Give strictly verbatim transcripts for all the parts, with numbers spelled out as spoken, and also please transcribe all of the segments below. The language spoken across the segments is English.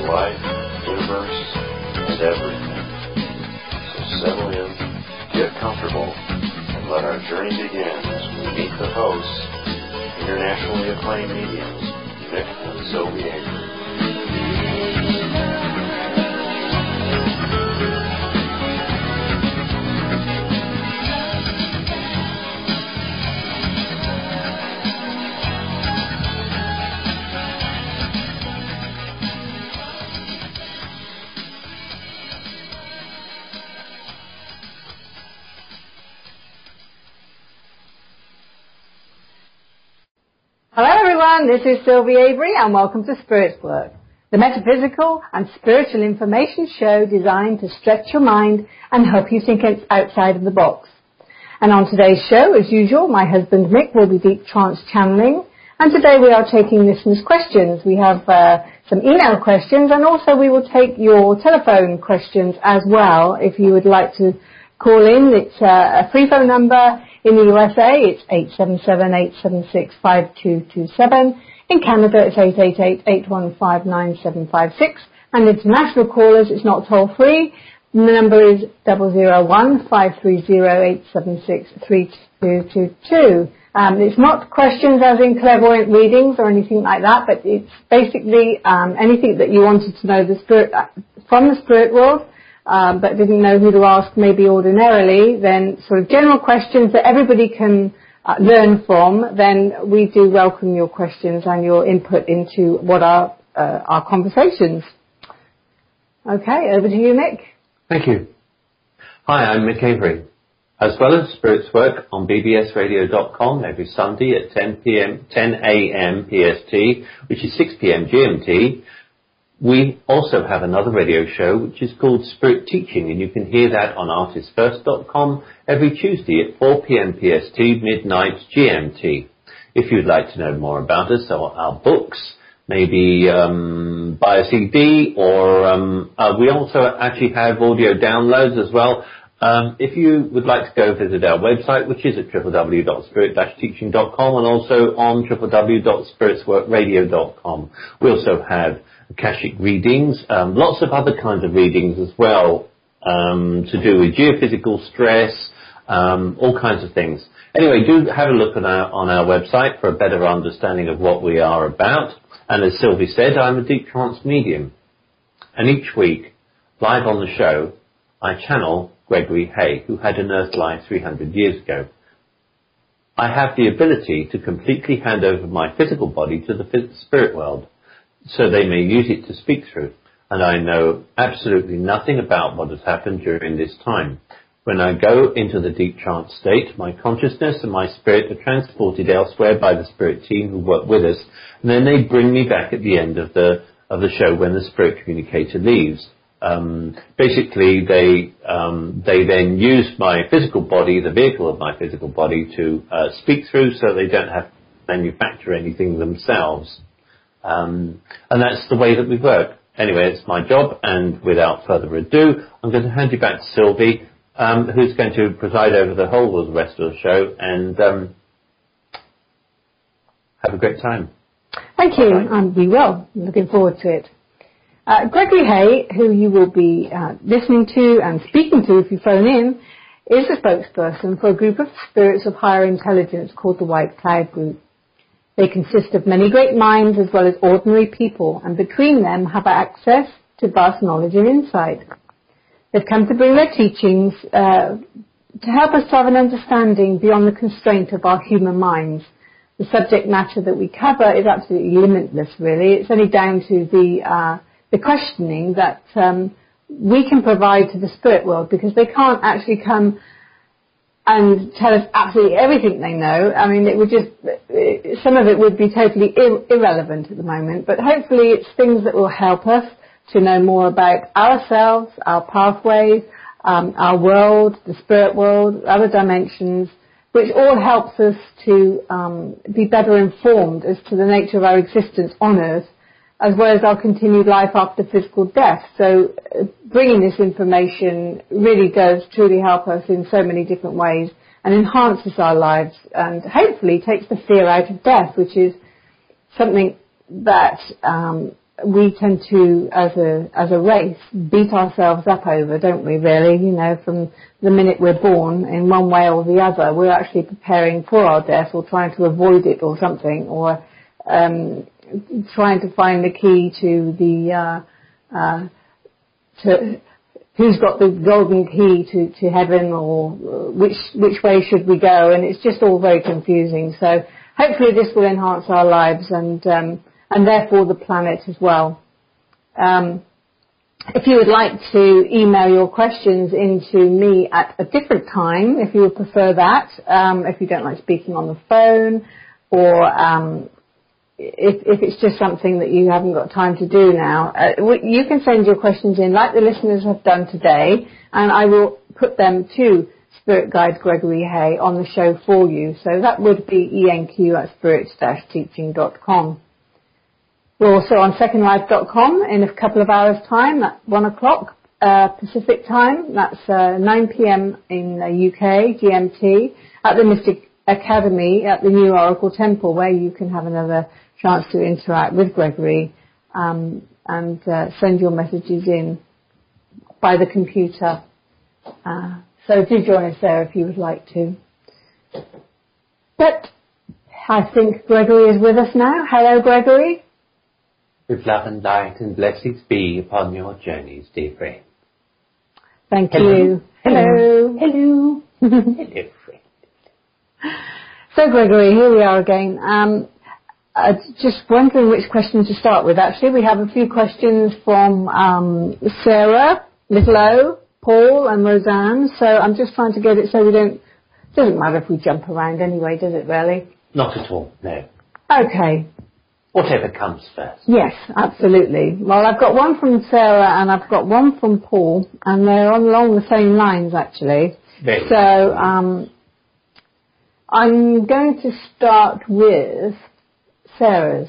life, universe, and everything. So settle in, get comfortable, and let our journey begin as we meet the hosts, internationally acclaimed mediums, Mick and Sylvie Avery. Hello everyone, this is Sylvie Avery and welcome to Spirit's Work, the metaphysical and spiritual information show designed to stretch your mind and help you think outside of the box. And on today's show, as usual, my husband Mick will be deep trance channeling, and today we are taking listeners' questions. We have uh, some email questions, and also we will take your telephone questions as well. If you would like to call in, it's uh, a free phone number. In the U S A, it's eight seven seven, eight seven six, five two two seven. In Canada, it's eight eight eight, eight one five, nine seven five six. And international callers, it's not toll-free. The number is zero zero one, five three zero, eight seven six, three two two two. Um, it's not questions as in clairvoyant readings or anything like that, but it's basically um, anything that you wanted to know the spirit from the spirit world. Um, but didn't know who to ask maybe ordinarily, then sort of general questions that everybody can uh, learn from, then we do welcome your questions and your input into what are uh, our conversations. Okay, over to you, Mick. Thank you. Hi, I'm Mick Avery. As well as Spirit's Work on b b s radio dot com every Sunday at ten p.m., ten a.m. P S T, which is six p.m. G M T, we also have another radio show which is called Spirit Teaching, and you can hear that on artist first dot com every Tuesday at four p.m. P S T, midnight G M T. If you'd like to know more about us or our books, maybe um, buy a C D, or um, uh, we also actually have audio downloads as well. Um, if you would like to go visit our website, which is at w w w dot spirit dash teaching dot com, and also on w w w dot spirits work radio dot com. We also have Akashic readings, um, lots of other kinds of readings as well, um, to do with geophysical stress, um, all kinds of things. Anyway, do have a look on our, on our website for a better understanding of what we are about. And as Sylvie said, I'm a deep trance medium. And each week, live on the show, I channel Gregory Hay, who had an Earth life three hundred years ago. I have the ability to completely hand over my physical body to the spirit world, so they may use it to speak through. And I know absolutely nothing about what has happened during this time. When I go into the deep trance state, my consciousness and my spirit are transported elsewhere by the spirit team who work with us, and then they bring me back at the end of the of the show when the spirit communicator leaves. Um, basically, they um, they then use my physical body, the vehicle of my physical body, to uh, speak through, so they don't have to manufacture anything themselves. Um, and that's the way that we work. Anyway, it's my job, and without further ado, I'm going to hand you back to Sylvie, um, who's going to preside over the whole of the rest of the show, and um, have a great time. Thank you. Um, we will. I'm looking forward to it. Uh, Gregory Hay, who you will be uh, listening to and speaking to if you phone in, is the spokesperson for a group of spirits of higher intelligence called the White Cloud Group. They consist of many great minds as well as ordinary people, and between them have access to vast knowledge and insight. They've come to bring their teachings uh, to help us to have an understanding beyond the constraint of our human minds. The subject matter that we cover is absolutely limitless, really. It's only down to the uh, the questioning that um, we can provide to the spirit world, because they can't actually come and tell us absolutely everything they know. I mean, it would just, some of it would be totally ir- irrelevant at the moment, but hopefully it's things that will help us to know more about ourselves, our pathways, um, our world, the spirit world, other dimensions, which all helps us to um, be better informed as to the nature of our existence on Earth, as well as our continued life after physical death. So uh, bringing this information really does truly help us in so many different ways and enhances our lives, and hopefully takes the fear out of death, which is something that um, we tend to, as a as a race, beat ourselves up over, don't we, really? You know, from the minute we're born, in one way or the other, we're actually preparing for our death or trying to avoid it or something, or um, trying to find the key to the, uh, uh, to who's got the golden key to, to heaven, or which which way should we go, and it's just all very confusing. So hopefully this will enhance our lives and um, and therefore the planet as well. Um, if you would like to email your questions into me at a different time, if you would prefer that, um, if you don't like speaking on the phone, or um, if, if it's just something that you haven't got time to do now, uh, you can send your questions in like the listeners have done today, and I will put them to Spirit Guide Gregory Hay on the show for you. So that would be E N Q at spirit dash teaching dot com. We're also on second life dot com in a couple of hours' time at one o'clock uh, Pacific time. That's uh, nine p.m. in the U K, G M T, at the Mystic Academy at the New Oracle Temple, where you can have another chance to interact with Gregory um, and uh, send your messages in by the computer. Uh, so do join us there if you would like to. But I think Gregory is with us now. Hello, Gregory. With love and light and blessings be upon your journeys, dear friend. Thank Hello. you. Hello. Hello. Hello, friend. So, Gregory, here we are again. Um, uh, just wondering which question to start with. Actually, we have a few questions from um, Sarah, Little O, Paul, and Roseanne. So I'm just trying to get it so we don't. Doesn't matter if we jump around anyway, does it? Really? Not at all. No. Okay. Whatever comes first. Yes, absolutely. Well, I've got one from Sarah and I've got one from Paul, and they're on along the same lines, actually. Very so um, I'm going to start with Sarah's.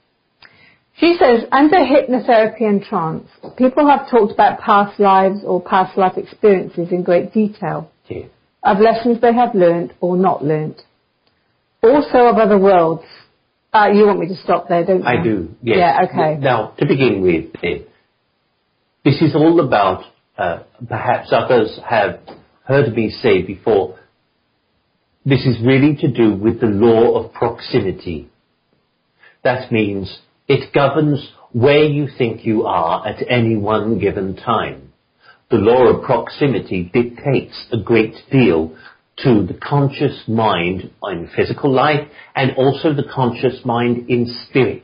She says, under hypnotherapy and trance, people have talked about past lives or past life experiences in great detail, yes. of lessons they have learnt or not learnt, also of other worlds. Uh, you want me to stop there, don't you? I do, yes. Yeah, okay. Now, to begin with, then, this is all about, uh, perhaps others have heard me say before, this is really to do with the law of proximity. That means it governs where you think you are at any one given time. The law of proximity dictates a great deal to the conscious mind in physical life and also the conscious mind in spirit.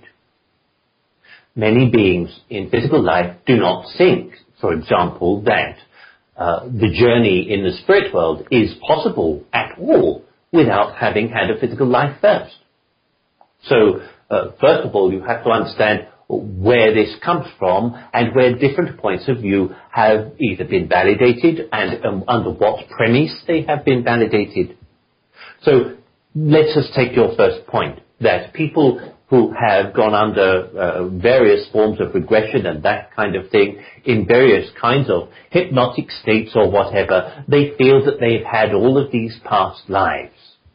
Many beings in physical life do not think, for example, that uh, the journey in the spirit world is possible at all without having had a physical life first. So, uh, first of all, you have to understand where this comes from and where different points of view have either been validated and um, under what premise they have been validated. So let's just take your first point, that people who have gone under uh, various forms of regression and that kind of thing in various kinds of hypnotic states or whatever, they feel that they've had all of these past lives.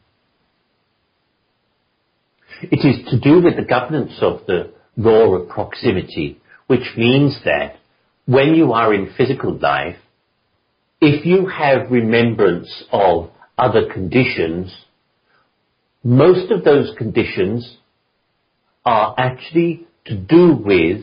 It is to do with the governance of the law of proximity, which means that when you are in physical life, if you have remembrance of other conditions, most of those conditions are actually to do with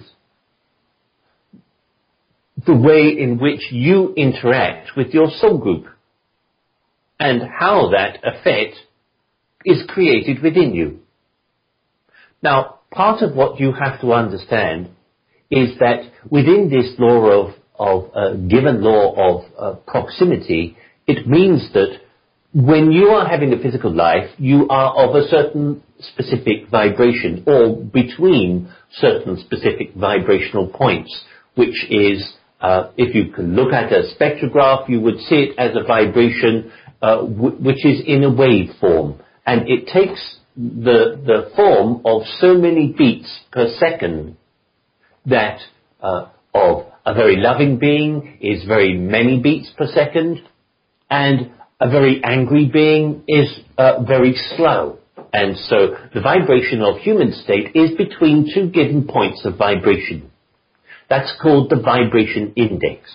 the way in which you interact with your soul group and how that effect is created within you. Now, part of what you have to understand is that within this law of, of uh, given law of uh, proximity, it means that when you are having a physical life, you are of a certain specific vibration or between certain specific vibrational points, which is, uh, if you can look at a spectrograph, you would see it as a vibration uh, w- which is in a wave form. And it takes the the form of so many beats per second that uh, of a very loving being is very many beats per second, and a very angry being is uh, very slow And so the vibration of human state is between two given points of vibration. That's called the vibration index.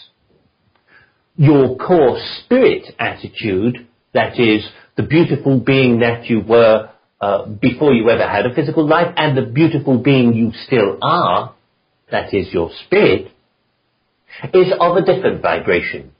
Your core spirit attitude, that is the beautiful being that you were uh, before you ever had a physical life, and the beautiful being you still are, that is your spirit, is of a different vibration.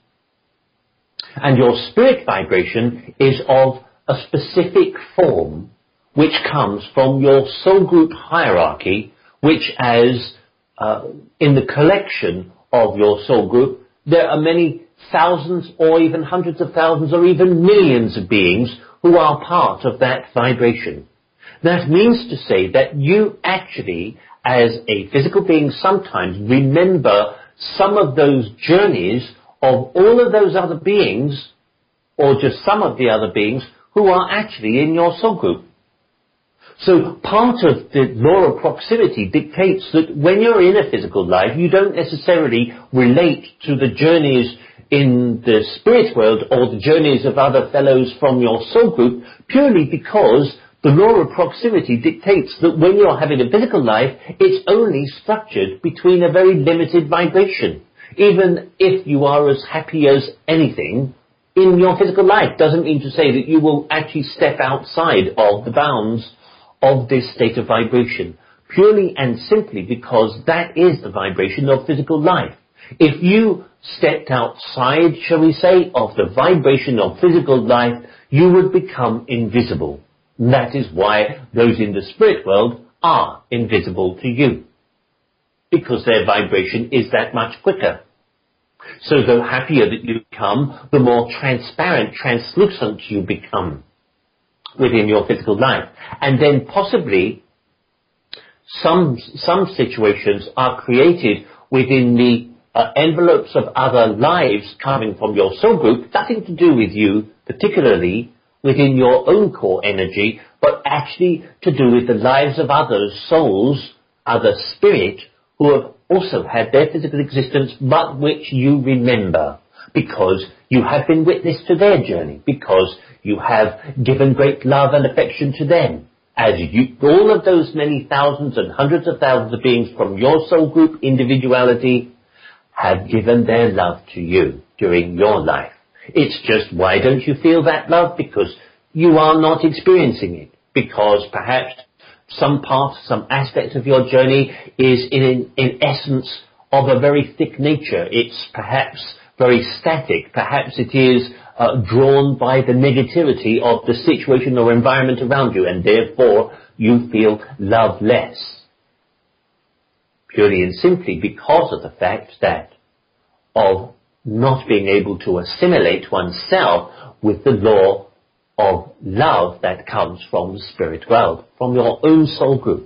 And your spirit vibration is of a specific form which comes from your soul group hierarchy, which as uh, in the collection of your soul group, there are many thousands or even hundreds of thousands or even millions of beings who are part of that vibration. That means to say that you actually, as a physical being, sometimes remember some of those journeys of all of those other beings, or just some of the other beings who are actually in your soul group. So part of the law of proximity dictates that when you're in a physical life, you don't necessarily relate to the journeys in the spirit world or the journeys of other fellows from your soul group, purely because the law of proximity dictates that when you're having a physical life, it's only structured between a very limited vibration. Even if you are as happy as anything in your physical life, doesn't mean to say that you will actually step outside of the bounds of this state of vibration, purely and simply because that is the vibration of physical life. If you stepped outside, shall we say, of the vibration of physical life, you would become invisible. That is why those in the spirit world are invisible to you, because their vibration is that much quicker. So the happier that you become, the more transparent, translucent you become within your physical life. And then possibly some some situations are created within the uh, envelopes of other lives coming from your soul group, nothing to do with you particularly within your own core energy, but actually to do with the lives of other souls, other spirit, who have also had their physical existence, but which you remember, because you have been witness to their journey, because you have given great love and affection to them. As you, all of those many thousands and hundreds of thousands of beings from your soul group individuality have given their love to you during your life. It's just, why don't you feel that love? Because you are not experiencing it. Because perhaps some part, some aspect of your journey is in, in essence of a very thick nature. It's perhaps very static. Perhaps it is uh, drawn by the negativity of the situation or environment around you, and therefore you feel love less. Purely and simply because of the fact that of not being able to assimilate oneself with the law of love that comes from the spirit world, from your own soul group.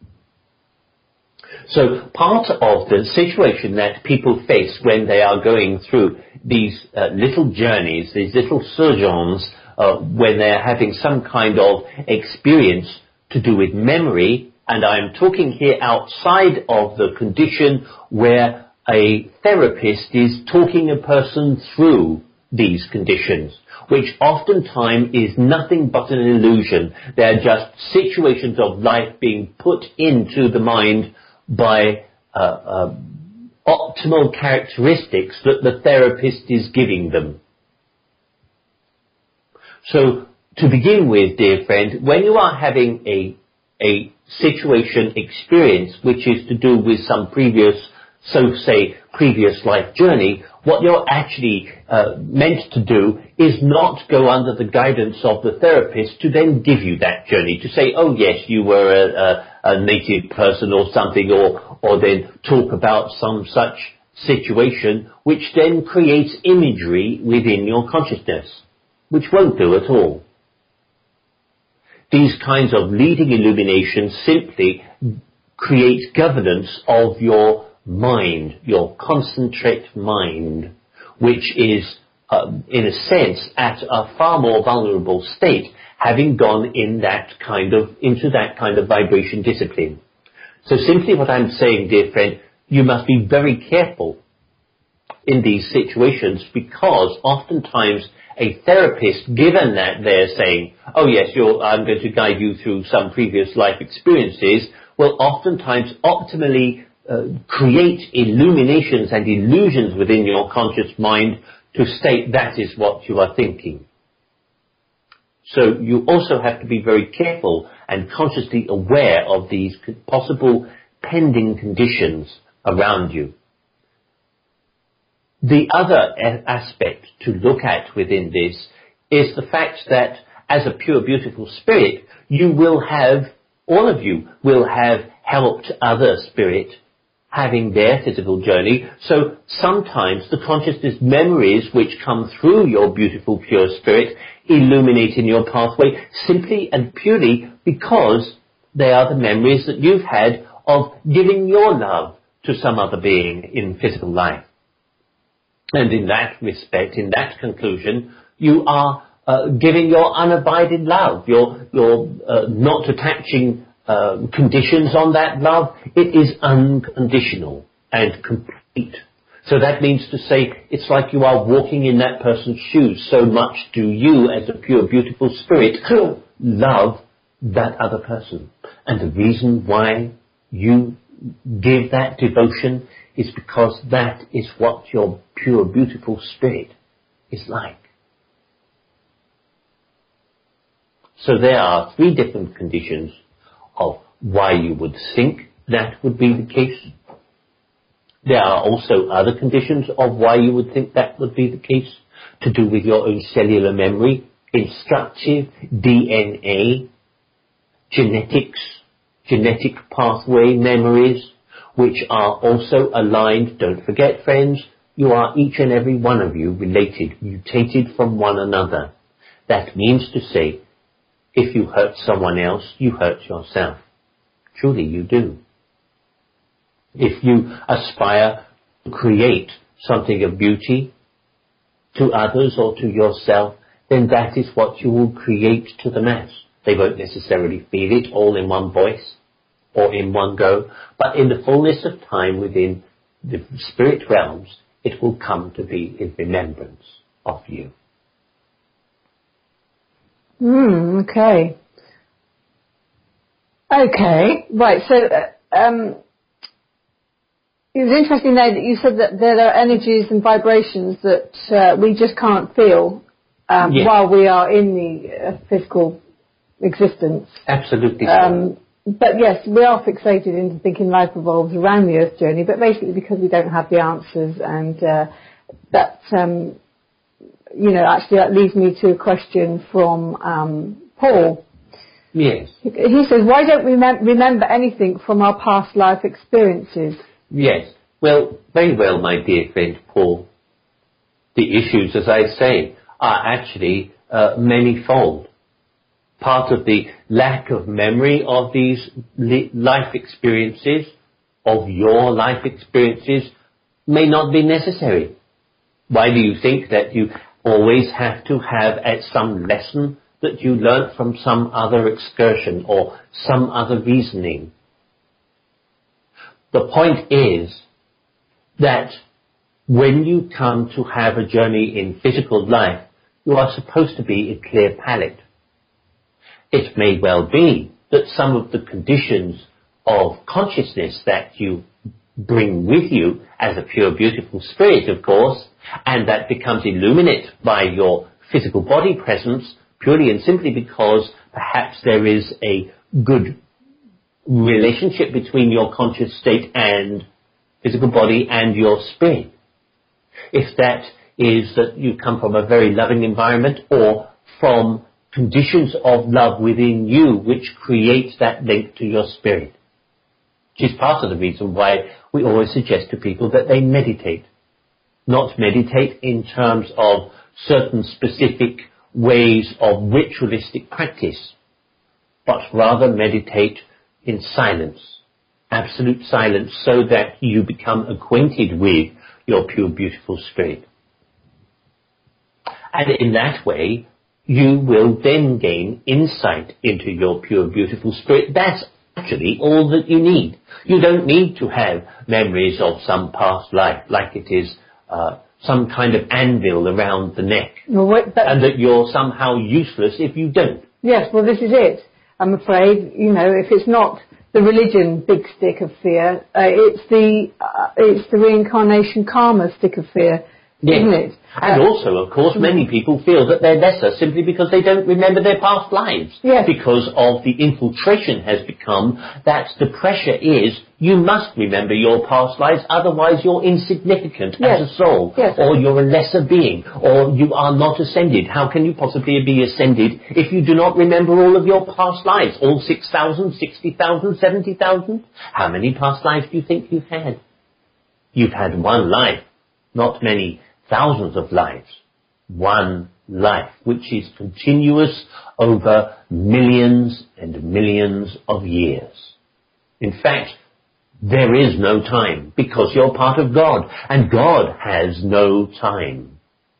So part of the situation that people face when they are going through these uh, little journeys, these little sojourns, uh, when they're having some kind of experience to do with memory, and I'm talking here outside of the condition where a therapist is talking a person through these conditions, which oftentimes is nothing but an illusion. They're just situations of life being put into the mind by uh, uh, optimal characteristics that the therapist is giving them. So, to begin with, dear friend, when you are having a, a situation experience which is to do with some previous, so say, previous life journey, what you're actually uh, meant to do is not go under the guidance of the therapist to then give you that journey, to say, oh yes, you were a, a, a native person or something, or, or then talk about some such situation, which then creates imagery within your consciousness, which won't do at all. These kinds of leading illuminations simply create governance of your mind, your concentrate mind, which is, uh, in a sense, at a far more vulnerable state, having gone in that kind of, into that kind of vibration discipline. So simply what I'm saying, dear friend, you must be very careful in these situations, because oftentimes a therapist, given that they're saying, oh yes, you're, I'm going to guide you through some previous life experiences, will oftentimes optimally uh, create illuminations and illusions within your conscious mind to state that is what you are thinking. So you also have to be very careful and consciously aware of these possible pending conditions around you. The other a- aspect to look at within this is the fact that as a pure, beautiful spirit, you will have, all of you will have helped other spirit having their physical journey. So sometimes the consciousness memories which come through your beautiful, pure spirit illuminate in your pathway simply and purely because they are the memories that you've had of giving your love to some other being in physical life. And in that respect, in that conclusion, you are uh, giving your unabided love. You're, you're uh, not attaching uh, conditions on that love. It is unconditional and complete. So that means to say it's like you are walking in that person's shoes. So much do you, as a pure, beautiful spirit, love that other person. And the reason why you give that devotion is because that is what your pure, beautiful spirit is like. So there are three different conditions of why you would think that would be the case. There are also other conditions of why you would think that would be the case, to do with your own cellular memory, instructive D N A, genetics, genetic pathway memories, which are also aligned. Don't forget, friends, you are each and every one of you related, mutated from one another. That means to say, if you hurt someone else, you hurt yourself. Truly you do. If you aspire to create something of beauty to others or to yourself, then that is what you will create to the mass. They won't necessarily feel it all in one voice or in one go, but in the fullness of time within the spirit realms, it will come to be in remembrance of you. Hmm, okay. Okay, right, so uh, um, it was interesting there that you said that there are energies and vibrations that uh, we just can't feel um, yes. while we are in the uh, physical existence. Absolutely. Um, but yes, we are fixated into thinking life revolves around the Earth journey, but basically because we don't have the answers, and uh, that, um, you know, actually that leads me to a question from um, Paul. Yes. He says, why don't we mem- remember anything from our past life experiences? Yes. Well, very well, my dear friend Paul. The issues, as I say, are actually uh, manyfold. Part of the lack of memory of these li- life experiences, of your life experiences, may not be necessary. Why do you think that you always have to have at some lesson that you learnt from some other excursion or some other reasoning? The point is that when you come to have a journey in physical life, you are supposed to be a clear palette. It may well be that some of the conditions of consciousness that you bring with you as a pure, beautiful spirit, of course, and that becomes illuminate by your physical body presence, purely and simply because perhaps there is a good relationship between your conscious state and physical body and your spirit. If that is that you come from a very loving environment or from conditions of love within you which create that link to your spirit, which is part of the reason why we always suggest to people that they meditate. Not meditate in terms of certain specific ways of ritualistic practice, but rather meditate in silence, absolute silence, so that you become acquainted with your pure, beautiful spirit. And in that way, you will then gain insight into your pure, beautiful spirit. That's actually all that you need. You don't need to have memories of some past life, like it is uh, some kind of anvil around the neck, well, wait, that, and that you're somehow useless if you don't. Yes, well, this is it. I'm afraid, you know, if it's not the religion big stick of fear, uh, it's the uh, it's the reincarnation karma stick of fear, yes. isn't it? And uh, also, of course, many people feel that they're lesser simply because they don't remember their past lives. Yes. Because of the infiltration has become that the pressure is you must remember your past lives, otherwise you're insignificant yes. as a soul, yes. or you're a lesser being, or you are not ascended. How can you possibly be ascended if you do not remember all of your past lives? All six thousand, sixty thousand, seventy thousand? How many past lives do you think you've had? You've had one life, not many thousands of lives. One life, which is continuous over millions and millions of years. In fact, there is no time because you're part of God, and God has no time.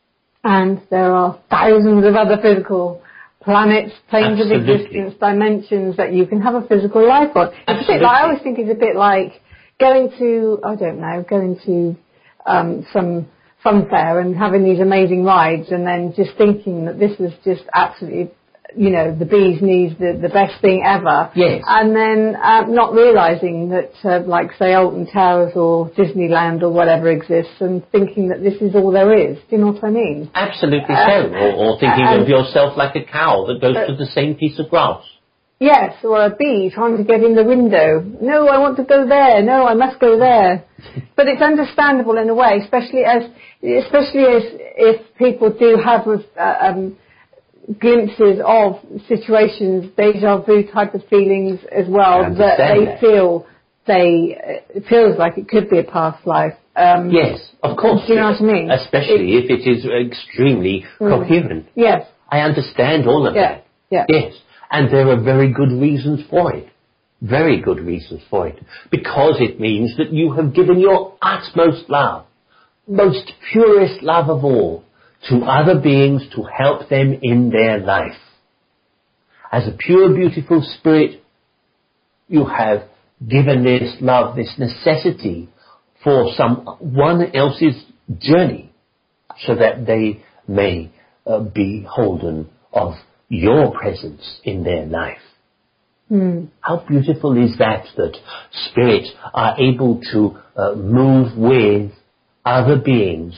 And there are thousands of other physical planets, planes Absolutely. of existence, dimensions that you can have a physical life on. It's Absolutely. a bit like, I always think it's a bit like going to, I don't know, going to um, some fun fair and having these amazing rides and then just thinking that this was just absolutely, you know, the bee's knees, the, the best thing ever. Yes. And then uh, not realising that, uh, like, say, Alton Towers or Disneyland or whatever exists, and thinking that this is all there is. Do you know what I mean? Absolutely Uh, so. Or, or thinking uh, of yourself like a cow that goes uh, to the same piece of grass. Yes, or a bee trying to get in the window. No, I want to go there. No, I must go there. But it's understandable in a way, especially as, especially as if people do have uh, um, glimpses of situations, deja vu type of feelings as well, that they that. feel they it feels like it could be a past life. Um, yes, of course. Do you know what I mean? Especially it, if it is extremely mm, coherent. Yes. I understand all of yeah, that. Yeah. Yes. And there are very good reasons for it. Very good reasons for it. Because it means that you have given your utmost love, most purest love of all, to other beings to help them in their life. As a pure, beautiful spirit, you have given this love, this necessity for someone else's journey, so that they may uh, be holden of your presence in their life. Mm. How beautiful is that, that spirits are able to uh, move with other beings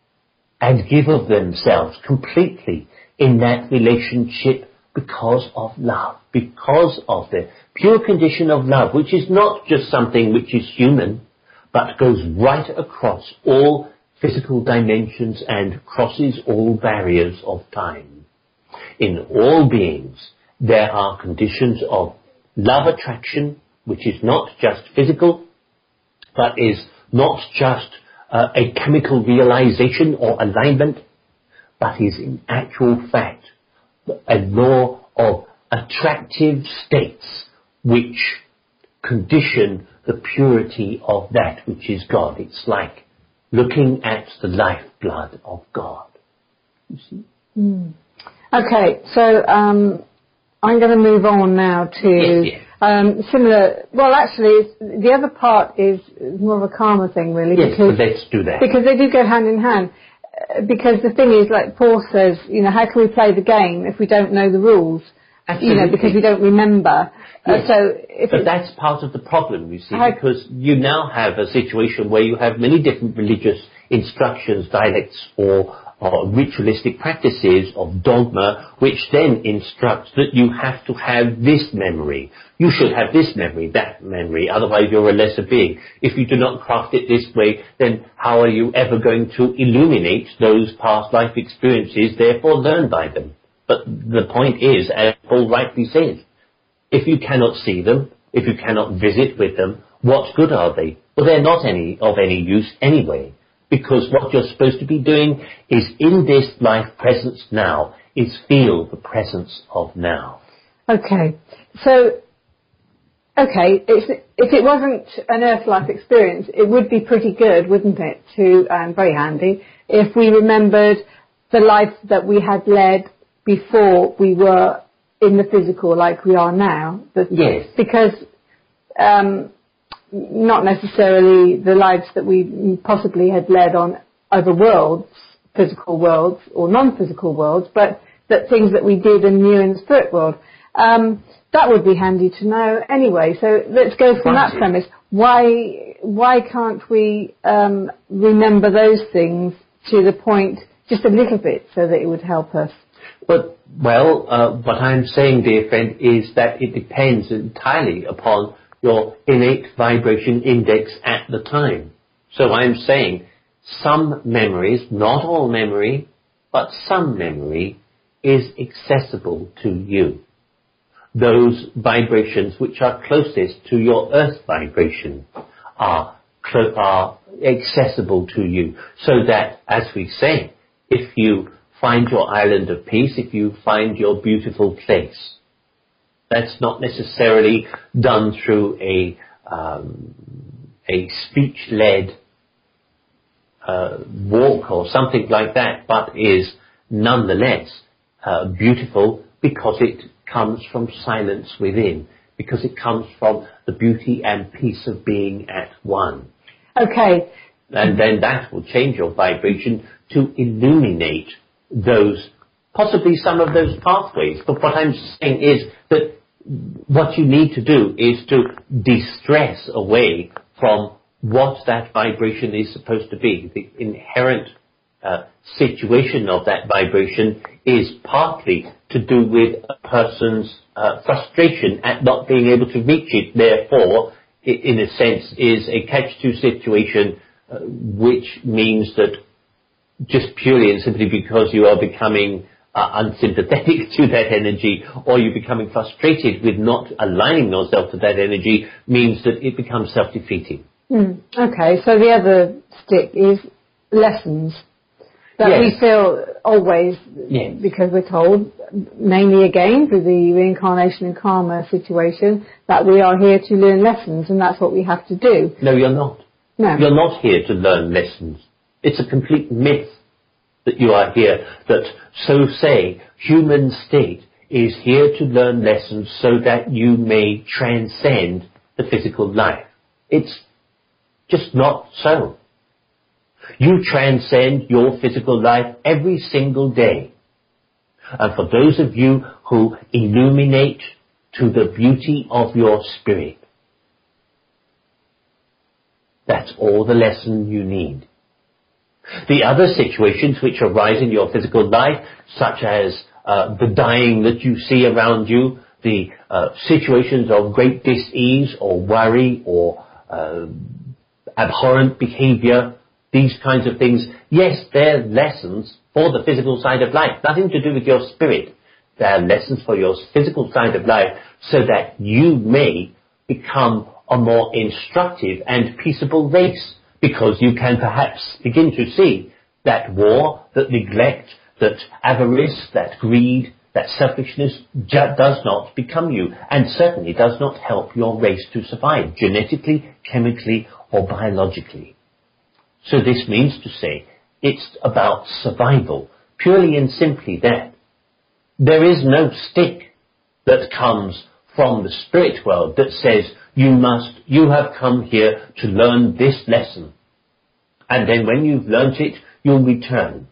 and give of themselves completely in that relationship because of love, because of the pure condition of love, which is not just something which is human, but goes right across all physical dimensions and crosses all barriers of time. In all beings, there are conditions of love attraction, which is not just physical, but is not just uh, a chemical realization or alignment, but is in actual fact a law of attractive states which condition the purity of that which is God. It's like looking at the lifeblood of God. You see? Mm. Okay, so um, I'm going to move on now to yes, yes. Um, similar. Well, actually, the other part is more of a karma thing, really. Yes, because, but let's do that. Because they do go hand in hand. Uh, because the thing is, like Paul says, you know, how can we play the game if we don't know the rules? Absolutely. You know, because we don't remember. Yes. Uh, so, if but that's part of the problem, you see, how, because you now have a situation where you have many different religious instructions, dialects, or or ritualistic practices of dogma, which then instructs that you have to have this memory. You should have this memory, that memory, otherwise you're a lesser being. If you do not craft it this way, then how are you ever going to illuminate those past life experiences, therefore learn by them? But the point is, as Paul rightly says, if you cannot see them, if you cannot visit with them, what good are they? Well, they're not any of any use anyway. Because what you're supposed to be doing is in this life presence now, is feel the presence of now. Okay. So, okay, it's, if it wasn't an Earth life experience, it would be pretty good, wouldn't it, to, and very handy, if we remembered the life that we had led before we were in the physical like we are now. But, yes. Because, um, not necessarily the lives that we possibly had led on over worlds, physical worlds or non-physical worlds, but that things that we did and knew in the spirit world. Um, that would be handy to know anyway. So let's go from that premise. Why why can't we um, remember those things to the point, just a little bit, so that it would help us? But, well, uh, what I'm saying, dear friend, is that it depends entirely upon your innate vibration index at the time. So I'm saying some memories, not all memory, but some memory is accessible to you. Those vibrations which are closest to your earth vibration are, clo- are accessible to you. So that, as we say, if you find your island of peace, if you find your beautiful place, that's not necessarily done through a, um, a speech-led uh, walk or something like that, but is nonetheless uh, beautiful because it comes from silence within, because it comes from the beauty and peace of being at one. Okay. And then that will change your vibration to illuminate those, possibly some of those pathways. But what I'm saying is that what you need to do is to de-stress away from what that vibration is supposed to be. The inherent uh, situation of that vibration is partly to do with a person's uh, frustration at not being able to reach it. Therefore, it, in a sense, is a catch two situation, uh, which means that just purely and simply because you are becoming uh, unsympathetic to that energy, or you're becoming frustrated with not aligning yourself to that energy, means that it becomes self-defeating. Mm, okay, so the other stick is lessons that yes. we feel always, yes. because we're told, mainly again through the reincarnation and karma situation, that we are here to learn lessons, and that's what we have to do. No, you're not. No. You're not here to learn lessons. It's a complete myth that you are here, that, so say, human state is here to learn lessons so that you may transcend the physical life. It's just not so. You transcend your physical life every single day. And for those of you who illuminate to the beauty of your spirit, that's all the lesson you need. The other situations which arise in your physical life, such as uh, the dying that you see around you, the uh, situations of great dis-ease or worry or uh, abhorrent behavior, these kinds of things, yes, they're lessons for the physical side of life, nothing to do with your spirit. They're lessons for your physical side of life so that you may become a more instructive and peaceable race, because you can perhaps begin to see that war, that neglect, that avarice, that greed, that selfishness ju- does not become you, and certainly does not help your race to survive, genetically, chemically, or biologically. So this means to say, it's about survival, purely and simply that. There is no stick that comes from the spirit world that says, you must, you have come here to learn this lesson. And then when you've learnt it, you'll return.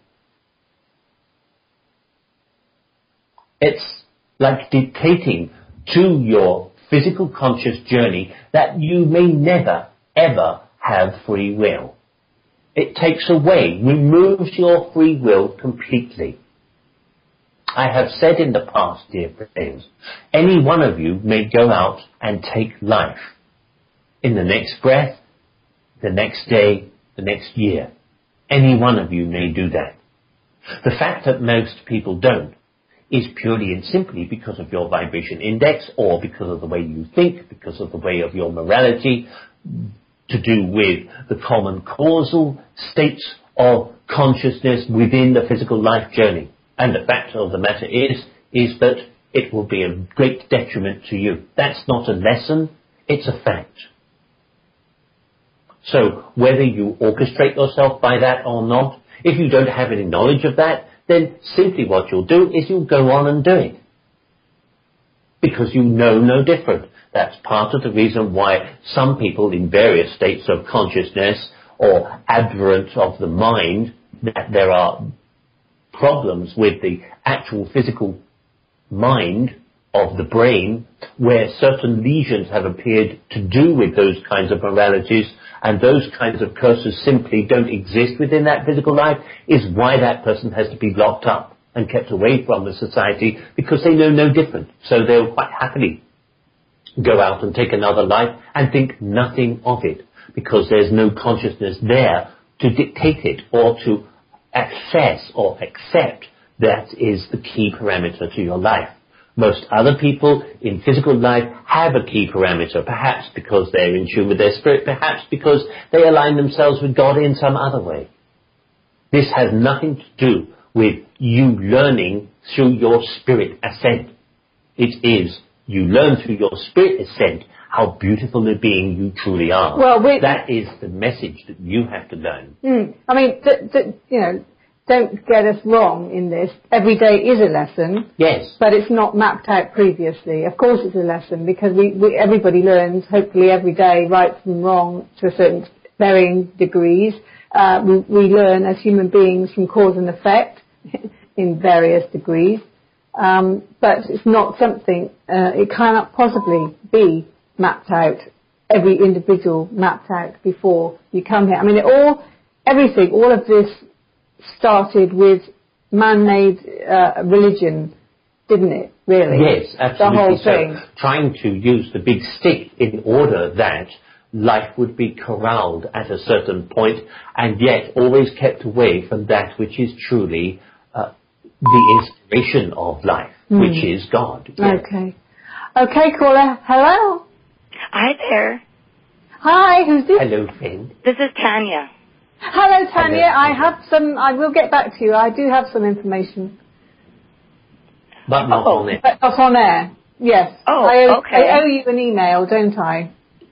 It's like dictating to your physical conscious journey that you may never, ever have free will. It takes away, removes your free will completely. I have said in the past, dear friends, any one of you may go out and take life in the next breath, the next day, the next year. Any one of you may do that. The fact that most people don't is purely and simply because of your vibration index, or because of the way you think, because of the way of your morality, to do with the common causal states of consciousness within the physical life journey. And the fact of the matter is, is that it will be a great detriment to you. That's not a lesson, it's a fact. So whether you orchestrate yourself by that or not, if you don't have any knowledge of that, then simply what you'll do is you'll go on and do it. Because you know no different. That's part of the reason why some people in various states of consciousness, or aberrant of the mind, that there are problems with the actual physical mind of the brain where certain lesions have appeared to do with those kinds of moralities, and those kinds of curses simply don't exist within that physical life, is why that person has to be locked up and kept away from the society, because they know no different. So they'll quite happily go out and take another life and think nothing of it, because there's no consciousness there to dictate it or to access or accept. That is the key parameter to your life. Most other people in physical life have a key parameter, perhaps because they're in tune with their spirit, perhaps because they align themselves with God in some other way. This has nothing to do with you learning through your spirit ascent. It is you learn through your spirit ascent how beautiful a being you truly are. Well, we, that is the message that you have to learn. Mm, I mean, d- d- you know, don't get us wrong in this. Every day is a lesson. Yes. But it's not mapped out previously. Of course it's a lesson, because we, we everybody learns, hopefully every day, right from wrong to a certain varying degrees. Uh, we, we learn as human beings from cause and effect in various degrees. Um, but it's not something, uh, it cannot possibly be mapped out, every individual mapped out before you come here. I mean, it all, everything, all of this started with man-made uh, religion, didn't it, really? Yes, absolutely. The whole so, thing. Trying to use the big stick in order that life would be corralled at a certain point, and yet always kept away from that which is truly uh, the inspiration of life, mm. which is God. Yes. Okay. Okay, caller. Hello. Hi there. Hi, who's this? Hello, friend. This is Tanya. Hello, Tanya. Hello. I have some, I will get back to you. I do have some information. But not oh, on air. But not on air. Yes. Oh, I owe, okay. I owe you an email, don't I?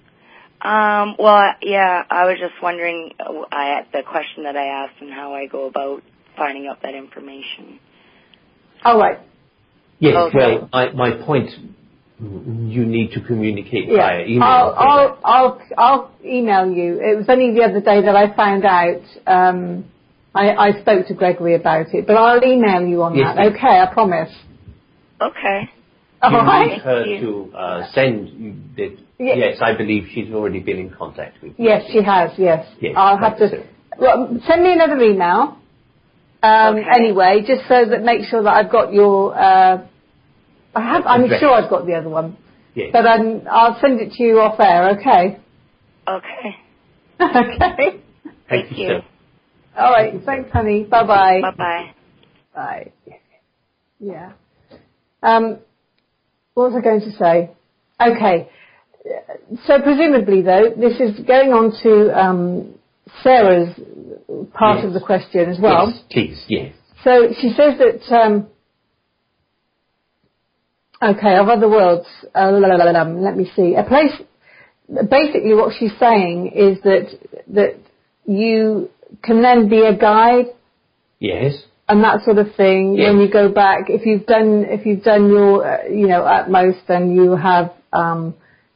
Um, well, yeah, I was just wondering, uh, I, the question that I asked and how I go about finding out that information. Oh, right. Yes, okay. well, I, my point, you need to communicate yeah. via email. I'll, I'll, I'll, I'll email you. It was only the other day that I found out, um, I, I spoke to Gregory about it, but I'll email you on yes, that. yes. Okay, I promise. Okay. You All right. need her to uh, send you the, yes. yes, I believe she's already been in contact with you. Yes, she has, yes. yes I'll have to, so. well, send me another email, um, okay. anyway, just so that make sure that I've got your, uh, I have, I'm Address. sure I've got the other one. Yes. But um, I'll send it to you off air, okay? Okay. Okay. Thank, Thank you. you. Sir. All right, thanks, honey. Bye-bye. Bye-bye. Bye. Yeah. Um, what was I going to say? Okay. So presumably, though, this is going on to um, Sarah's part yes. of the question as well. Yes, please, yes. So she says that, um, okay, of other worlds, uh, let me see, a place, basically what she's saying is that that you can then be a guide. Yes. And that sort of thing, yes. when you go back, if you've done, if you've done your, uh, you know, utmost, then you have, um,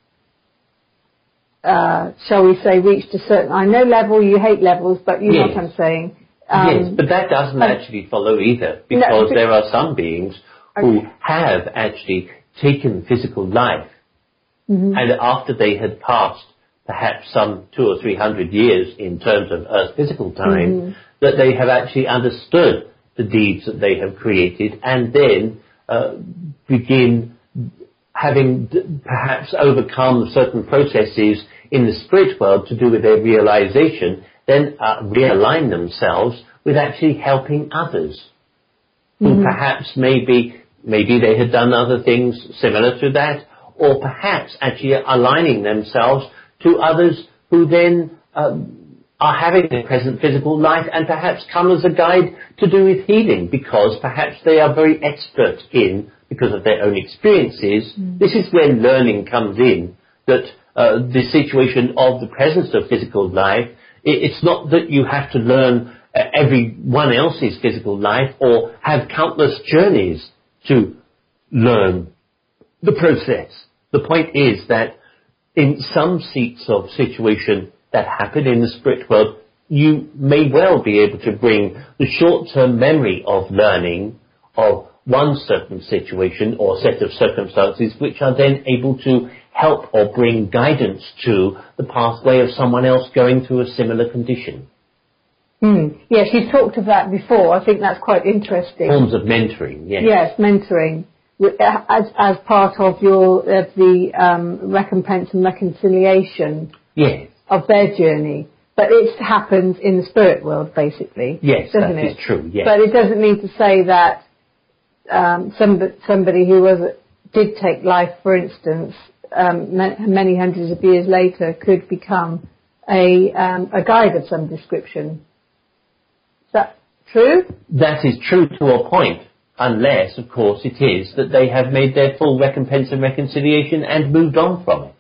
uh, shall we say, reached a certain, I know level, you hate levels, but you yes. know what I'm saying. Um, yes, but that doesn't um, actually follow either, because no, but, there are some beings okay. who have actually taken physical life, mm-hmm. and after they had passed perhaps some two or three hundred years in terms of Earth's physical time, mm-hmm. that they have actually understood the deeds that they have created, and then uh, begin having d- perhaps overcome certain processes in the spirit world to do with their realization, then uh, realign themselves with actually helping others, mm-hmm. who perhaps maybe maybe they had done other things similar to that, or perhaps actually aligning themselves to others who then um, are having their present physical life and perhaps come as a guide to do with healing, because perhaps they are very expert in, because of their own experiences. Mm. This is where learning comes in, that uh, the situation of the presence of physical life, it, it's not that you have to learn uh, everyone else's physical life or have countless journeys to learn the process. The point is that in some seats of situation that happen in the spirit world, you may well be able to bring the short-term memory of learning of one certain situation or set of circumstances, which are then able to help or bring guidance to the pathway of someone else going through a similar condition. Hmm. Yes, you've talked of that before. I think that's quite interesting. Forms of mentoring, yes. Yes, mentoring. As, as part of your of the um, recompense and reconciliation yes. of their journey. But it happens in the spirit world, basically. Yes, doesn't that it? is true, yes. But it doesn't mean to say that um, somebody, somebody who was did take life, for instance, um, many hundreds of years later, could become a um, a guide of some description. Is that true? That is true to a point, unless, of course, it is that they have made their full recompense and reconciliation and moved on from it.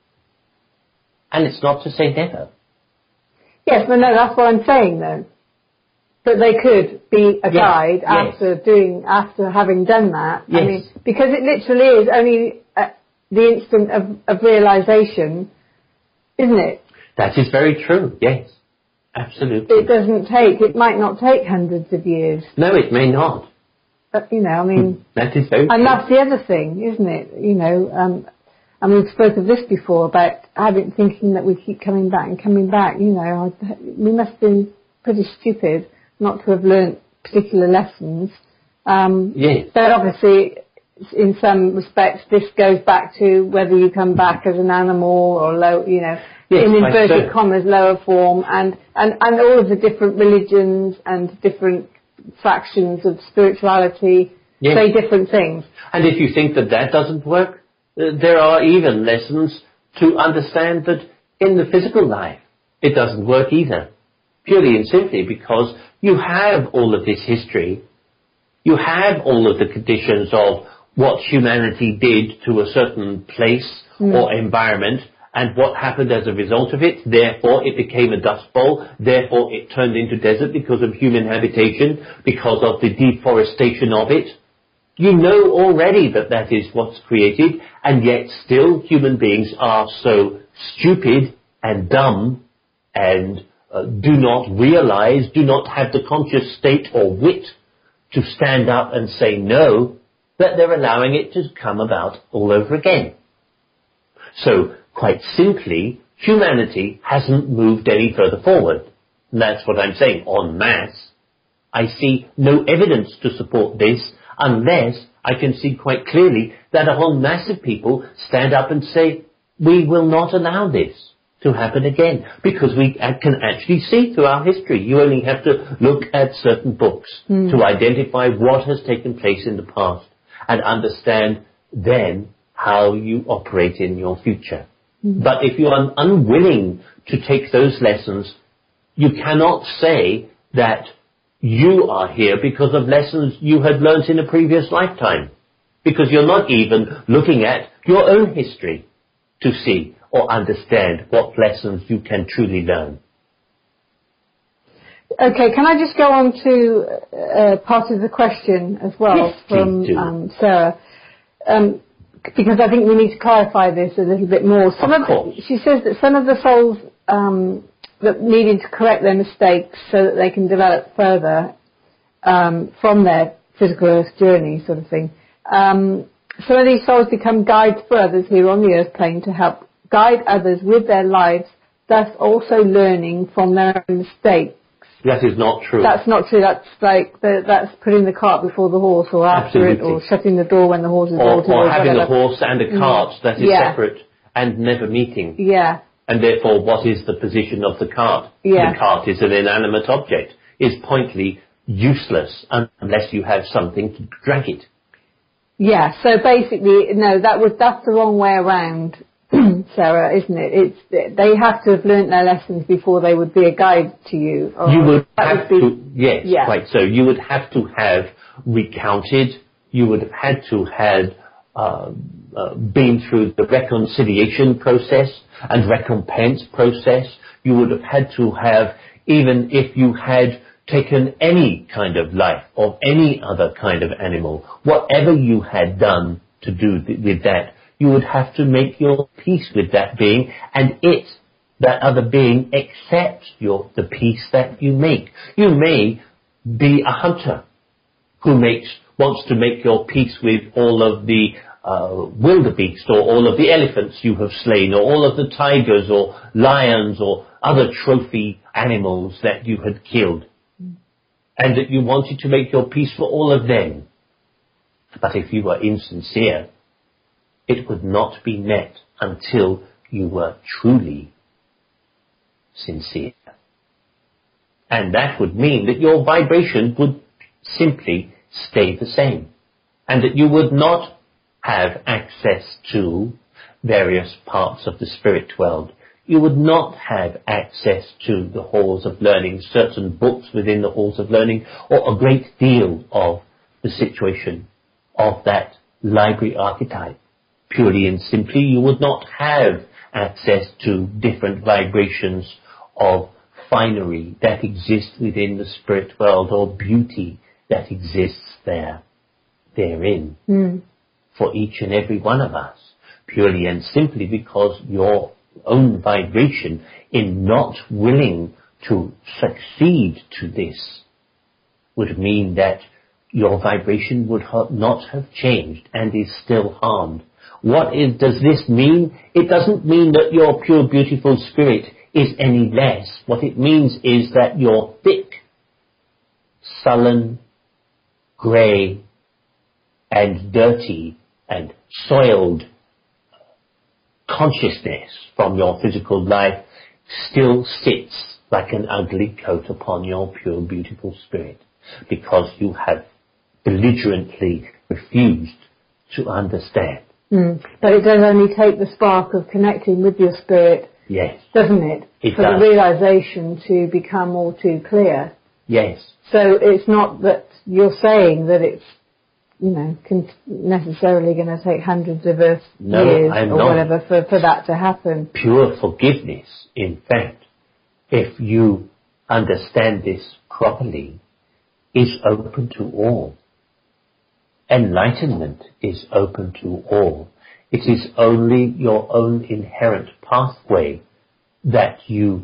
And it's not to say never. Yes, but no, that's what I'm saying, though. That they could be a yes, guide yes. after doing, after having done that. Yes. I mean, because it literally is only uh, the instant of, of realization, isn't it? That is very true, yes. Absolutely. It doesn't take, it might not take hundreds of years. No, it may not. But, you know, I mean... that is very and true. that's the other thing, isn't it? You know, um, and we've spoken of this before about having, thinking that we keep coming back and coming back. You know, we must have been pretty stupid not to have learnt particular lessons. Um, yes. But obviously, in some respects, this goes back to whether you come back as an animal or low, you know, yes, in inverted so. commas, lower form, and, and, and all of the different religions and different fractions of spirituality yes. say different things. And if you think that that doesn't work, uh, there are even lessons to understand that in the physical life it doesn't work either. Purely and simply because you have all of this history, you have all of the conditions of what humanity did to a certain place mm. or environment, and what happened as a result of it. Therefore, it became a dust bowl. Therefore, it turned into desert because of human habitation, because of the deforestation of it. You know already that that is what's created, and yet still human beings are so stupid and dumb and uh, do not realize, do not have the conscious state or wit to stand up and say no, that they're allowing it to come about all over again. So, quite simply, humanity hasn't moved any further forward. And that's what I'm saying, en masse. I see no evidence to support this unless I can see quite clearly that a whole mass of people stand up and say, we will not allow this to happen again. Because we can actually see through our history. You only have to look at certain books mm. to identify what has taken place in the past and understand then how you operate in your future. Mm. But if you are unwilling to take those lessons, you cannot say that you are here because of lessons you had learnt in a previous lifetime. Because you're not even looking at your own history to see or understand what lessons you can truly learn. Okay, can I just go on to uh, part of the question as well yes, from um, Sarah? Um, because I think we need to clarify this a little bit more. Some of of course. The, she says that some of the souls um, that needed to correct their mistakes so that they can develop further um, from their physical earth journey sort of thing. Um, some of these souls become guides for others here on the earth plane to help guide others with their lives, thus also learning from their own mistakes. That is not true. That's not true. That's like the, that's putting the cart before the horse, or after Absolutely. it, or shutting the door when the horse is or, bolted, or, or having whatever. a horse and a cart mm. that is yeah. separate and never meeting. Yeah. And therefore, what is the position of the cart? Yeah. The cart is an inanimate object. Is pointedly useless unless you have something to drag it. Yeah. So basically, no, that would that's the wrong way around. Sarah, isn't it? It's they have to have learnt their lessons before they would be a guide to you. Or you would would have be, to, yes, yeah. quite so. You would have to have recounted. You would have had to have uh, uh, been through the reconciliation process and recompense process. You would have had to have, even if you had taken any kind of life of any other kind of animal, whatever you had done to do th- with that. You would have to make your peace with that being, and it that other being accepts your, the peace that you make. You may be a hunter who makes, wants to make your peace with all of the uh, wildebeest or all of the elephants you have slain or all of the tigers or lions or other trophy animals that you had killed. And that you wanted to make your peace for all of them. But if you were insincere, it would not be met until you were truly sincere. And that would mean that your vibration would simply stay the same. And that you would not have access to various parts of the spirit world. You would not have access to the halls of learning, certain books within the halls of learning, or a great deal of the situation of that library archetype. Purely and simply, you would not have access to different vibrations of finery that exist within the spirit world or beauty that exists there, therein, mm. for each and every one of us. Purely and simply because your own vibration in not willing to succeed to this would mean that your vibration would ha- not have changed and is still harmed. What is, does this mean? It doesn't mean that your pure, beautiful spirit is any less. What it means is that your thick, sullen, grey, and dirty, and soiled consciousness from your physical life still sits like an ugly coat upon your pure, beautiful spirit, because you have belligerently refused to understand. Mm. But it does only take the spark of connecting with your spirit, yes, doesn't it, it for does. the realization to become all too clear. Yes. So it's not that you're saying that it's, you know, con- necessarily going to take hundreds of Earth no, years I'm or not. whatever for, for that to happen. Pure forgiveness, in fact, if you understand this properly, is open to all. Enlightenment is open to all. It is only your own inherent pathway that you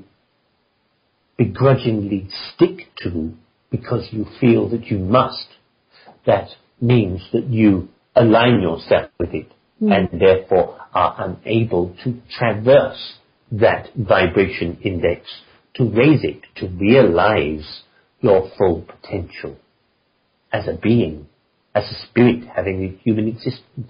begrudgingly stick to because you feel that you must. That means that you align yourself with it mm. and therefore are unable to traverse that vibration index, to raise it, to realize your full potential as a being, as a spirit having a human existence.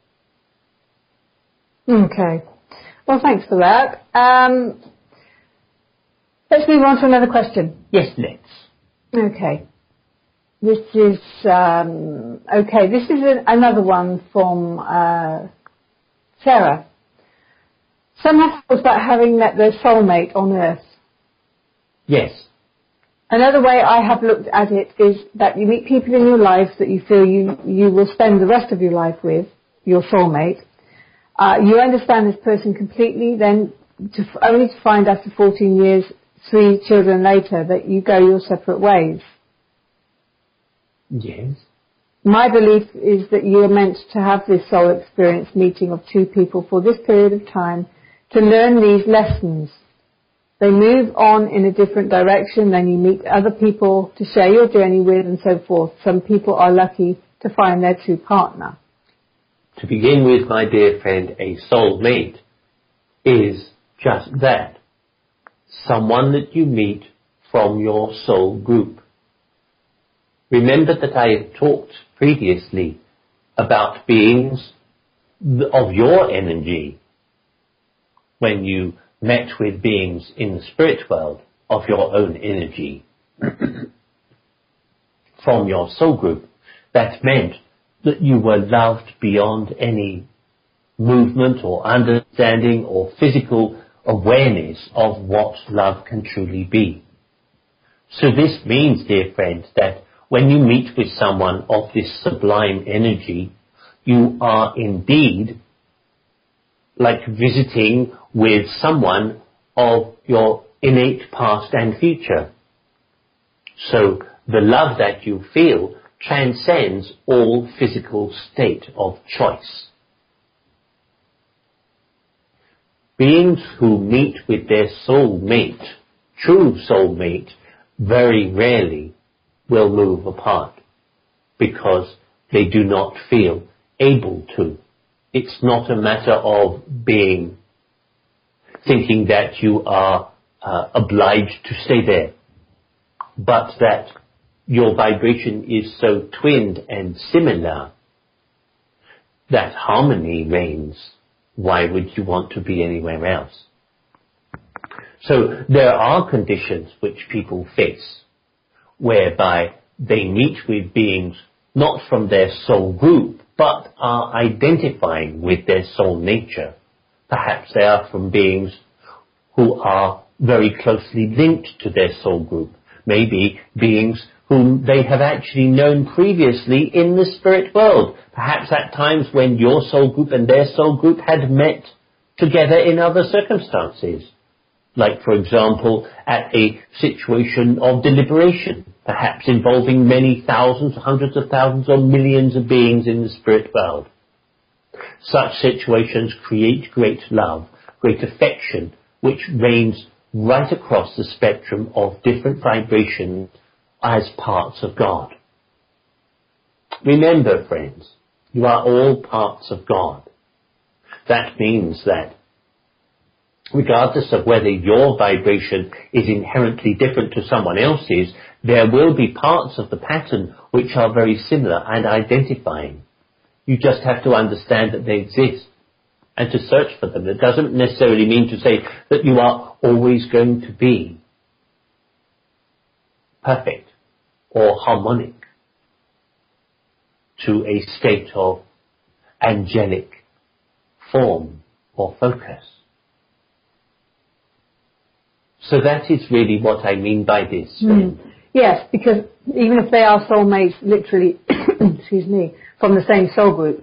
Okay. Well, thanks for that. Um, let's move on to another question. Yes, let's. Okay. This is, um, okay, this is a, another one from uh, Sarah. Some have thought about having met their soulmate on Earth. Yes. Another way I have looked at it is that you meet people in your life that you feel you, you will spend the rest of your life with, your soulmate. Uh, you understand this person completely, then to, only to find after fourteen years, three children later, that you go your separate ways. Yes. My belief is that you are meant to have this soul experience meeting of two people for this period of time to learn these lessons. They move on in a different direction, then you meet other people to share your journey with and so forth. Some people are lucky to find their true partner. To begin with, my dear friend, a soulmate is just that. Someone that you meet from your soul group. Remember that I have talked previously about beings of your energy when you met with beings in the spirit world of your own energy from your soul group. That meant that you were loved beyond any movement or understanding or physical awareness of what love can truly be. So this means, dear friend, that when you meet with someone of this sublime energy, you are indeed like visiting with someone of your innate past and future. So the love that you feel transcends all physical state of choice. beings who meet with their soul mate, true soul mate, very rarely will move apart because they do not feel able to. It's not a matter of being, thinking that you are uh, obliged to stay there, but that your vibration is so twinned and similar that harmony reigns. Why would you want to be anywhere else? So there are conditions which people face whereby they meet with beings not from their soul group, but are identifying with their soul nature. Perhaps they are from beings who are very closely linked to their soul group. Maybe beings whom they have actually known previously in the spirit world. Perhaps at times when your soul group and their soul group had met together in other circumstances. Like, for example, at a situation of deliberation, perhaps involving many thousands, hundreds of thousands or millions of beings in the spirit world. Such situations create great love, great affection, which reigns right across the spectrum of different vibrations as parts of God. Remember, friends, you are all parts of God. That means that regardless of whether your vibration is inherently different to someone else's, there will be parts of the pattern which are very similar and identifying. You just have to understand that they exist and to search for them. It doesn't necessarily mean to say that you are always going to be perfect or harmonic to a state of angelic form or focus. So that is really what I mean by this. Mm. Yes, because even if they are soulmates, literally, excuse me, from the same soul group,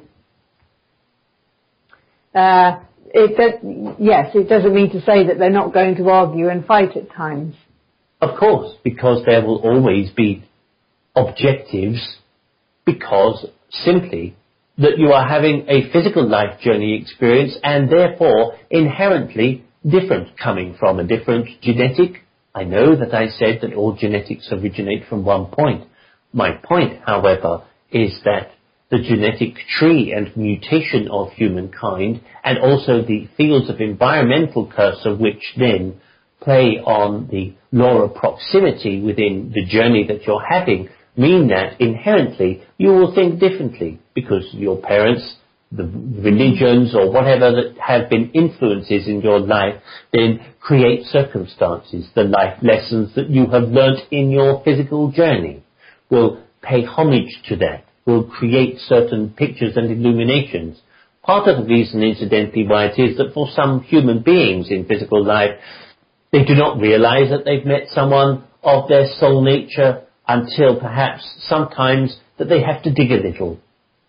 uh, it does, yes, it doesn't mean to say that they're not going to argue and fight at times. Of course, because there will always be objectives, because simply that you are having a physical life journey experience and therefore inherently different, coming from a different genetic. I know that I said that all genetics originate from one point. My point, however, is that the genetic tree and mutation of humankind and also the fields of environmental cursor which then play on the law of proximity within the journey that you're having mean that inherently you will think differently because your parents, the religions or whatever that have been influences in your life then create circumstances. The life lessons that you have learnt in your physical journey will pay homage to that, will create certain pictures and illuminations. Part of the reason, incidentally, why it is that for some human beings in physical life, they do not realize that they've met someone of their soul nature until perhaps sometimes that they have to dig a little.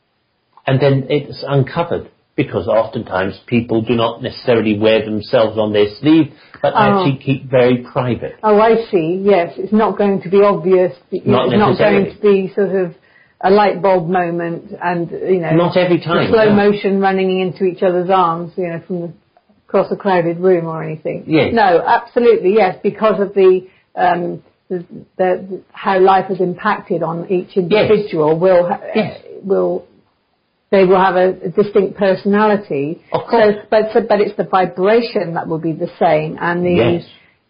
And then it's uncovered, because oftentimes people do not necessarily wear themselves on their sleeve, but oh. actually keep very private. Oh, I see. Yes, it's not going to be obvious. It's not, not going to be sort of a light bulb moment and, you know, not every time, slow no. motion running into each other's arms, you know, from the, across a crowded room or anything. Yes. No, absolutely, yes, because of the, um, the, the how life has impacted on each individual. Yes. Will ha- yes. will they will have a, a distinct personality. Of course. So, but so, but it's the vibration that will be the same, and the yes.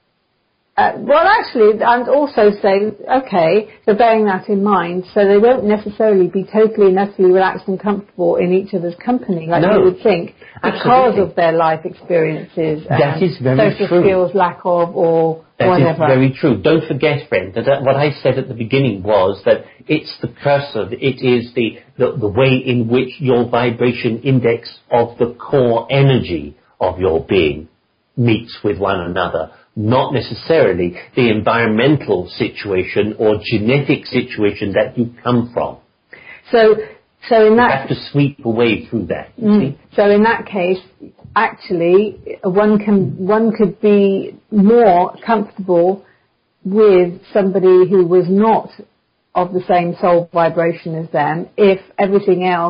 Uh, well, actually, and also say, okay, so bearing that in mind, so they won't necessarily be totally and utterly relaxed and comfortable in each other's company, like no, you would think, because absolutely. of their life experiences, that and is very social true. skills lack of, or that whatever. That is very true. Don't forget, friend, that what I said at the beginning was that it's the cursor, it is the, the, the way in which your vibration index of the core energy of your being meets with one another, not necessarily the environmental situation or genetic situation that you come from. So, so in that, you have to sweep away through that. You mm, see? So in that case, actually, one can one could be more comfortable with somebody who was not of the same soul vibration as them if everything else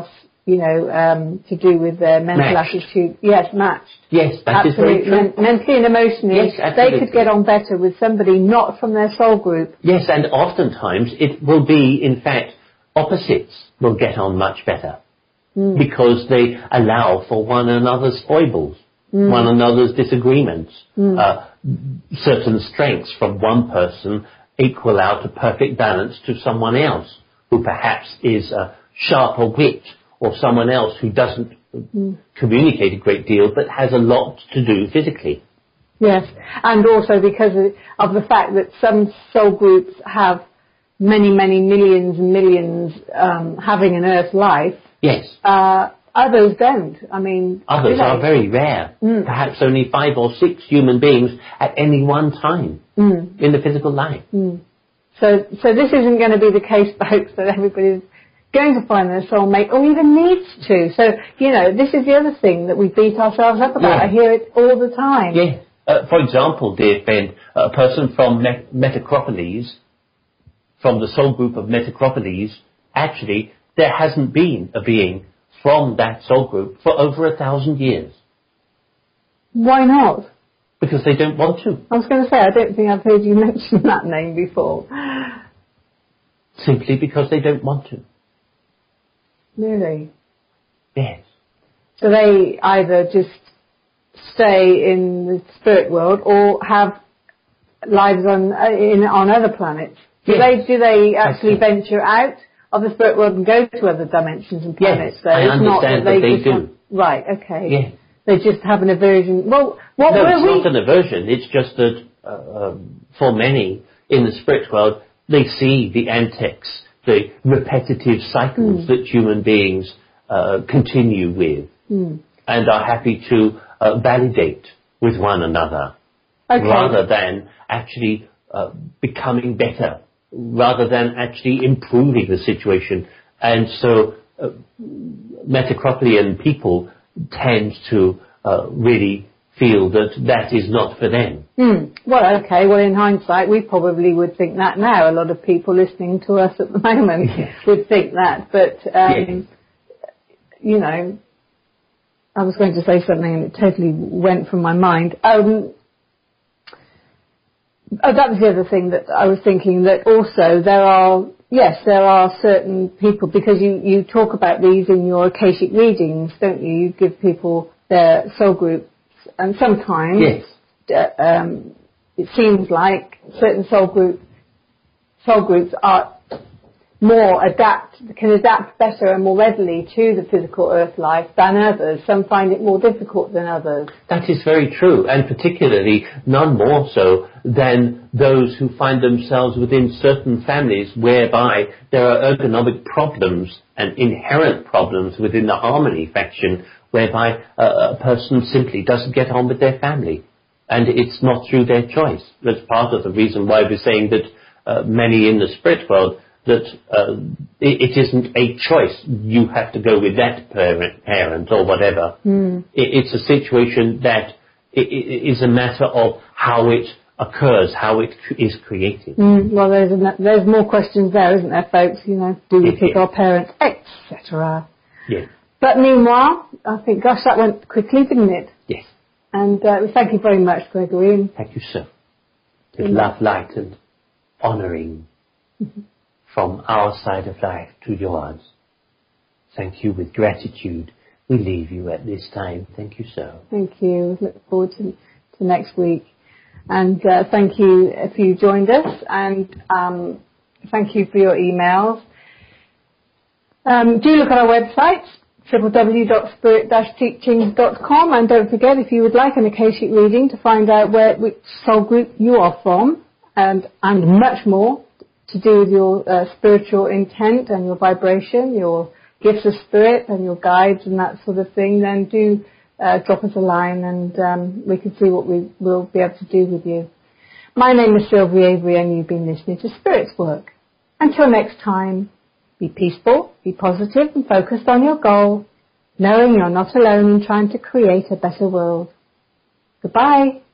you know, um, to do with their mental Matched. attitude. Yes, matched. Yes, that absolutely. is very true. Men- mentally and emotionally, yes, they could get on better with somebody not from their soul group. Yes, and oftentimes it will be, in fact, opposites will get on much better mm. because they allow for one another's foibles, mm. one another's disagreements. Mm. Uh, certain strengths from one person equal out a perfect balance to someone else who perhaps is a sharper wit, or someone else who doesn't mm. communicate a great deal but has a lot to do physically. Yes, and also because of the fact that some soul groups have many, many millions and millions um, having an earth life. Yes. Uh, others don't. I mean, others are very rare. Mm. Perhaps only five or six human beings at any one time mm. in the physical life. Mm. So, so this isn't going to be the case, folks, that everybody's going to find their soulmate or even needs to. So, you know, this is the other thing that we beat ourselves up about. Yeah. I hear it all the time. Yeah. Uh, for example, dear friend, a person from Met- Metacropolis, from the soul group of Metacropolis, actually, there hasn't been a being from that soul group for over a thousand years. Why not? Because they don't want to. I was going to say, I don't think I've heard you mention that name before. Simply because they don't want to. Really? Yes. So they either just stay in the spirit world or have lives on uh, in on other planets. Do yes. they do they actually venture out of the spirit world and go to other dimensions and planets? Yes, though? I it's understand not that that they, they just do. Want, right. Okay. Yes. They just have an aversion. Well, what no, were it's we? not an aversion. It's just that uh, um, for many in the spirit world, they see the antics, the repetitive cycles mm. that human beings uh, continue with, mm. and are happy to uh, validate with one another, okay. rather than actually uh, becoming better, rather than actually improving the situation. And so uh, Metacropolian people tend to uh, really feel that that is not for them. Mm. Well, okay. Well, in hindsight, we probably would think that now. A lot of people listening to us at the moment yes. would think that. But, um, yes. you know, I was going to say something and it totally went from my mind. Um, oh, that was the other thing that I was thinking, that also there are, yes, there are certain people, because you, you talk about these in your Akashic readings, don't you? You give people their soul groups, and sometimes yes. uh, um, it seems like certain soul group soul groups are more adapt, can adapt better and more readily to the physical earth life than others. Some find it more difficult than others. That is very true, and particularly none more so than those who find themselves within certain families whereby there are ergonomic problems and inherent problems within the harmony faction, whereby uh, a person simply doesn't get on with their family, and it's not through their choice. That's part of the reason why we're saying that uh, many in the spirit world, that uh, it, it isn't a choice. You have to go with that parent, parent or whatever. Mm. It, it's a situation that it, it is a matter of how it occurs, how it is created. Mm. Well, there's a, there's more questions there, isn't there, folks? You know, do we yes, pick yes. our parents, et cetera. Yes. But meanwhile, I think, gosh, that went quickly, didn't it? Yes. And uh, thank you very much, Gregory. Thank you, sir. With mm-hmm. love, light, and honouring. Mm-hmm. From our side of life to yours. Thank you with gratitude. We leave you at this time. Thank you, sir. Thank you. Look forward to, to next week. And uh, thank you if you joined us. And um, thank you for your emails. Um, do look at our website, w w w dot spirit dash teachings dot com. And don't forget, if you would like an Akashic reading to find out where which soul group you are from, and, and much more, to do with your uh, spiritual intent and your vibration, your gifts of spirit and your guides and that sort of thing, then do uh, drop us a line and um, we can see what we will be able to do with you. My name is Sylvia Avery and you've been listening to Spirit's Work. Until next time, be peaceful, be positive and focused on your goal, knowing you're not alone in trying to create a better world. Goodbye.